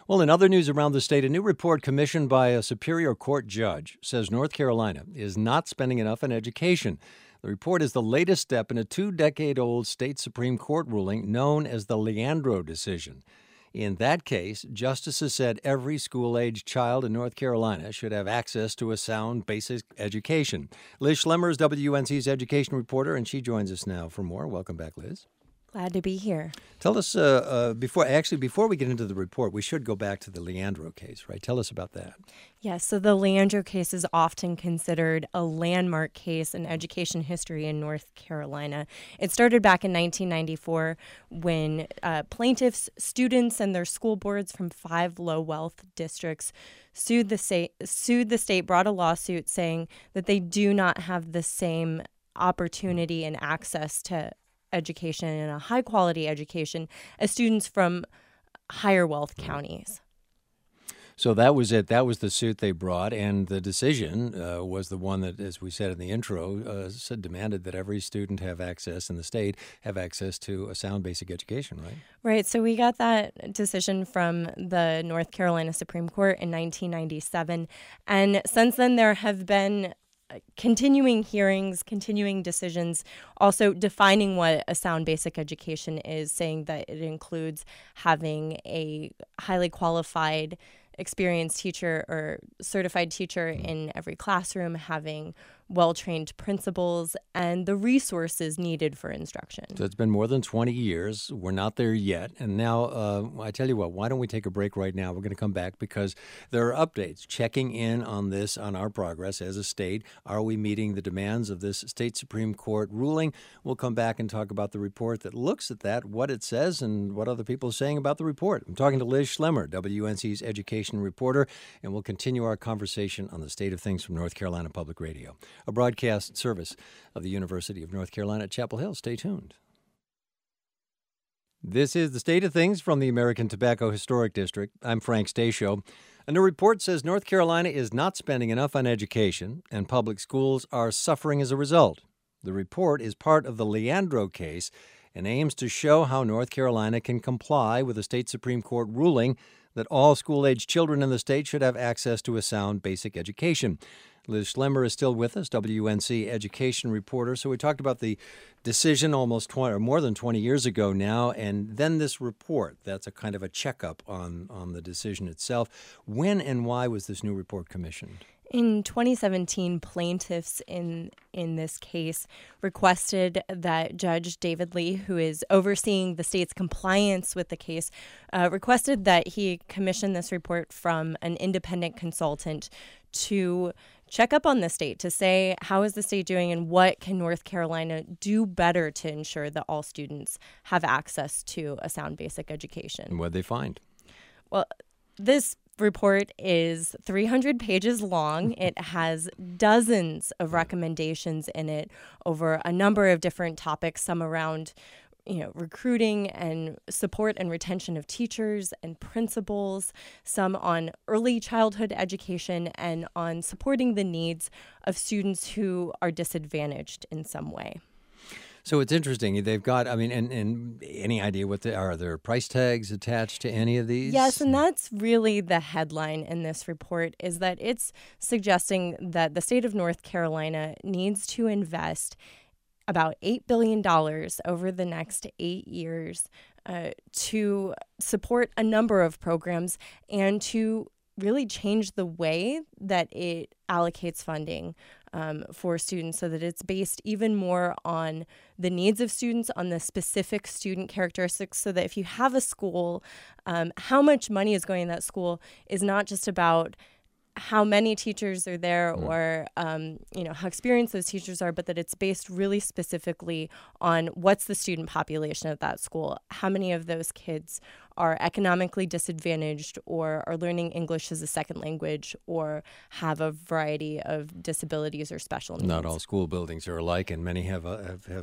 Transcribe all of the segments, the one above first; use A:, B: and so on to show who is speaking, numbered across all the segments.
A: Well, in other news around the state, a new report commissioned by a Superior Court judge says North Carolina is not spending enough on education. The report is the latest step in a 2-decade-old state Supreme Court ruling known as the Leandro decision. In that case, justices said every school-age child in North Carolina should have access to a sound basic education. Liz Schlemmer is WUNC's education reporter, and she joins us now for more. Welcome back, Liz.
B: Glad to be here.
A: Tell us, before we get into the report, we should go back to the Leandro case, right? Tell us about that.
B: Yes, so the Leandro case is often considered a landmark case in education history in North Carolina. It started back in 1994 when plaintiffs, students, and their school boards from 5 low-wealth districts sued the state, brought a lawsuit saying that they do not have the same opportunity and access to education and a high-quality education as students from higher wealth counties.
A: So that was it. That was the suit they brought, and the decision was the one that, as we said in the intro, demanded that every student have access in the state, have access to a sound basic education, right?
B: Right. So we got that decision from the North Carolina Supreme Court in 1997, and since then there have been continuing hearings, continuing decisions, also defining what a sound basic education is, saying that it includes having a highly qualified, experienced teacher or certified teacher in every classroom, having well-trained principals, and the resources needed for instruction.
A: So it's been more than 20 years. We're not there yet. And now, I tell you what, why don't we take a break right now? We're going to come back because there are updates checking in on this, on our progress as a state. Are we meeting the demands of this state Supreme Court ruling? We'll come back and talk about the report that looks at that, what it says, and what other people are saying about the report. I'm talking to Liz Schlemmer, WUNC's education reporter, and we'll continue our conversation on the state of things from North Carolina Public Radio, a broadcast service of the University of North Carolina at Chapel Hill. Stay tuned. This is the State of Things from the American Tobacco Historic District. I'm Frank Stasio. A new report says North Carolina is not spending enough on education, and public schools are suffering as a result. The report is part of the Leandro case and aims to show how North Carolina can comply with a state Supreme Court ruling that all school-age children in the state should have access to a sound basic education. Liz Schlemmer is still with us, WUNC education reporter. So we talked about the decision almost 20 or more than 20 years ago now, and then this report. That's a kind of a checkup on the decision itself. When and why was this new report commissioned?
B: In 2017, plaintiffs in this case requested that Judge David Lee, who is overseeing the state's compliance with the case, requested that he commission this report from an independent consultant to check up on the state, to say how is the state doing and what can North Carolina do better to ensure that all students have access to a sound basic education.
A: And what did they find?
B: Well, this report is 300 pages long. It has dozens of recommendations in it over a number of different topics, some around recruiting and support and retention of teachers and principals, some on early childhood education, and on supporting the needs of students who are disadvantaged in some way.
A: So it's interesting. They've got, and any idea are there price tags attached to any of these?
B: Yes, and that's really the headline in this report, is that it's suggesting that the state of North Carolina needs to invest about $8 billion over the next 8 years to support a number of programs and to really change the way that it allocates funding for students so that it's based even more on the needs of students, on the specific student characteristics, so that if you have a school, how much money is going in that school is not just about how many teachers are there or, how experienced those teachers are, but that it's based really specifically on what's the student population of that school, how many of those kids are economically disadvantaged or are learning English as a second language or have a variety of disabilities or special needs.
A: Not all school buildings are alike, and many have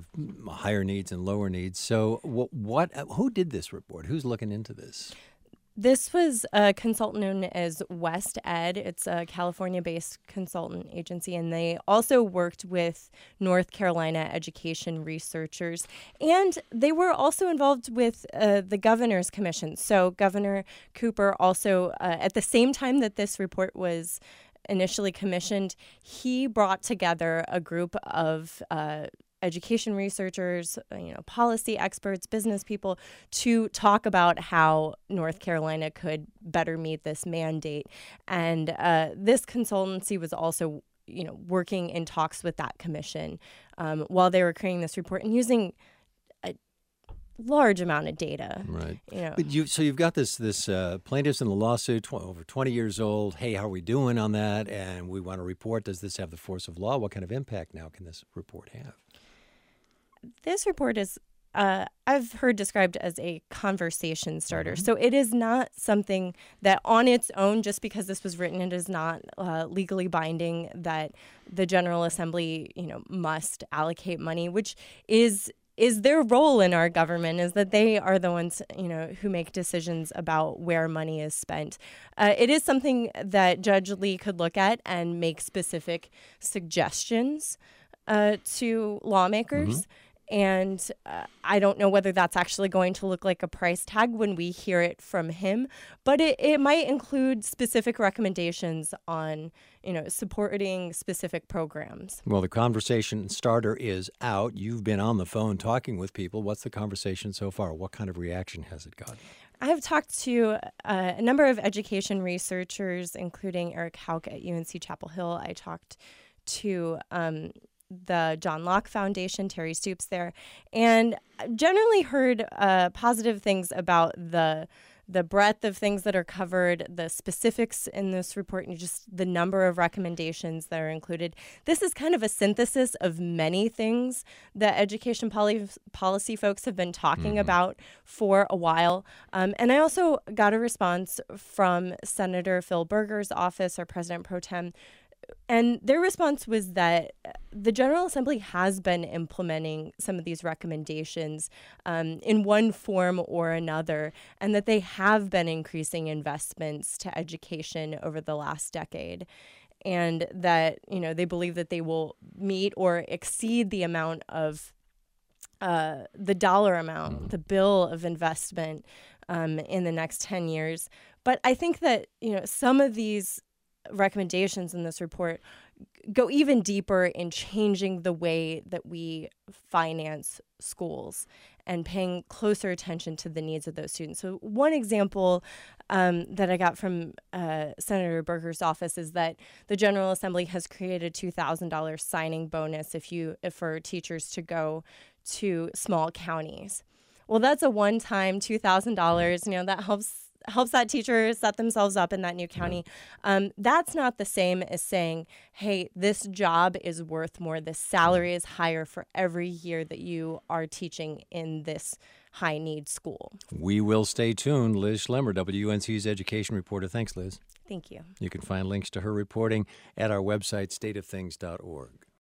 A: higher needs and lower needs. So who did this report? Who's looking into this?
B: This was a consultant known as West Ed. It's a California-based consultant agency, and they also worked with North Carolina education researchers. And they were also involved with the Governor's Commission. So Governor Cooper also, at the same time that this report was initially commissioned, he brought together a group of education researchers, policy experts, business people to talk about how North Carolina could better meet this mandate. And this consultancy was also, working in talks with that commission while they were creating this report and using a large amount of data.
A: Right. But you've got this plaintiffs in the lawsuit, over 20 years old. Hey, how are we doing on that? And we want to report. Does this have the force of law? What kind of impact now can this report have?
B: This report is, I've heard described as a conversation starter. Mm-hmm. So it is not something that on its own, just because this was written, it is not legally binding that the General Assembly, must allocate money, which is their role in our government, is that they are the ones, who make decisions about where money is spent. It is something that Judge Lee could look at and make specific suggestions to lawmakers. Mm-hmm. And I don't know whether that's actually going to look like a price tag when we hear it from him, but it might include specific recommendations on, supporting specific programs.
A: Well, the conversation starter is out. You've been on the phone talking with people. What's the conversation so far? What kind of reaction has it gotten?
B: I've talked to a number of education researchers, including Eric Hauk at UNC Chapel Hill. I talked to the John Locke Foundation, Terry Stoops there, and generally heard positive things about the breadth of things that are covered, the specifics in this report, and just the number of recommendations that are included. This is kind of a synthesis of many things that education policy folks have been talking about for a while. And I also got a response from Senator Phil Berger's office, or President Pro Tem, and their response was that the General Assembly has been implementing some of these recommendations in one form or another, and that they have been increasing investments to education over the last decade, and that they believe that they will meet or exceed the amount of the dollar amount, the bill of investment in the next 10 years. But I think that some of these recommendations in this report go even deeper in changing the way that we finance schools and paying closer attention to the needs of those students. So one example that I got from Senator Berger's office is that the General Assembly has created a $2,000 signing bonus if for teachers to go to small counties. Well, that's a one-time $2,000. That helps that teacher set themselves up in that new county. That's not the same as saying, hey, this job is worth more. This salary is higher for every year that you are teaching in this high-need school.
A: We will stay tuned. Liz Schlemmer, WUNC's education reporter. Thanks, Liz.
B: Thank you.
A: You can find links to her reporting at our website, stateofthings.org.